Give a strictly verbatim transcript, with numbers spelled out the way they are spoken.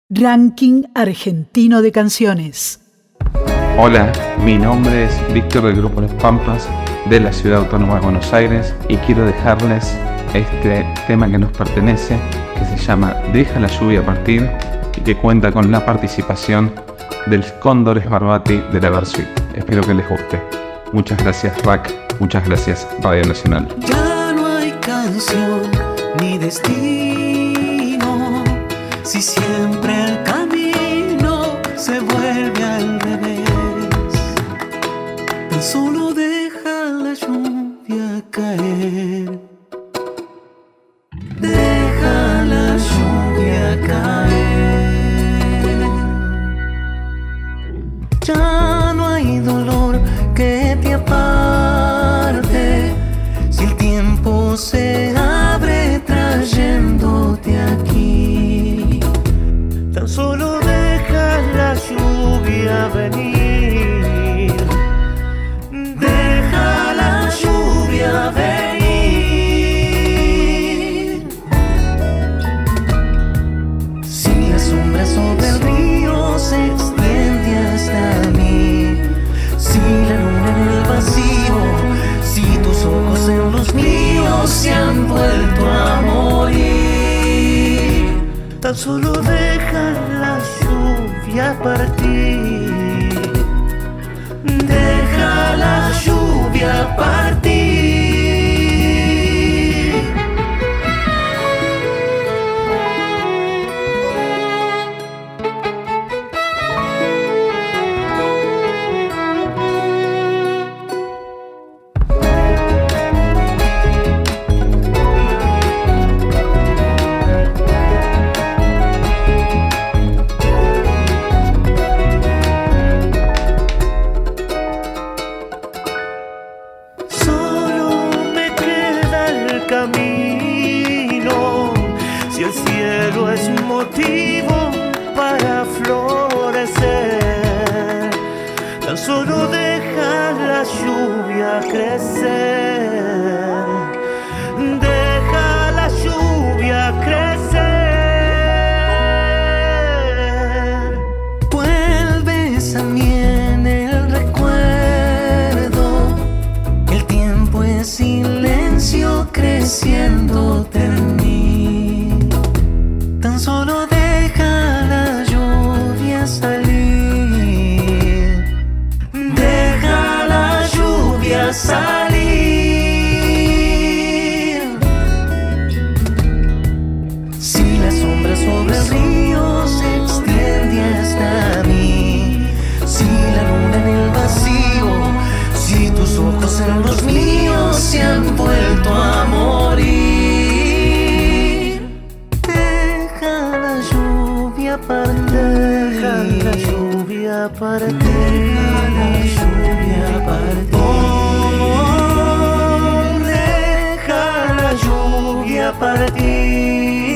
Ranking argentino de canciones. Hola, mi nombre es Víctor del Grupo Los Pampas de la Ciudad Autónoma de Buenos Aires y quiero dejarles este tema que nos pertenece, que se llama Deja la lluvia partir y que cuenta con la participación del Cóndores Barbati de la Versuit. Espero que les guste. Muchas gracias R A C, muchas gracias Radio Nacional. Ya no hay canción ni destino, si siempre el camino se vuelve al revés. Tan solo deja la lluvia caer, deja la lluvia caer. Ya no hay dolor que te aparte, si el tiempo se abre trayéndote aquí. Tan solo deja la lluvia venir, deja la lluvia venir. Si la sombra sobre el río se extiende hasta mí, si la luna en el vacío, si tus ojos en los míos se han vuelto a morir, tan solo deja la lluvia partir, deja la lluvia partir. Solo deja la lluvia crecer, deja la lluvia crecer. Vuelves a mí en el recuerdo, el tiempo es silencio creciéndote en mí. Tan solo deja la lluvia salir, salir. Si la sombra sobre el río se extiende hasta mí, si la luna en el vacío, si tus ojos en los míos se han vuelto a morir, deja la lluvia partir, deja la lluvia partir, deja la lluvia partir. Para ti.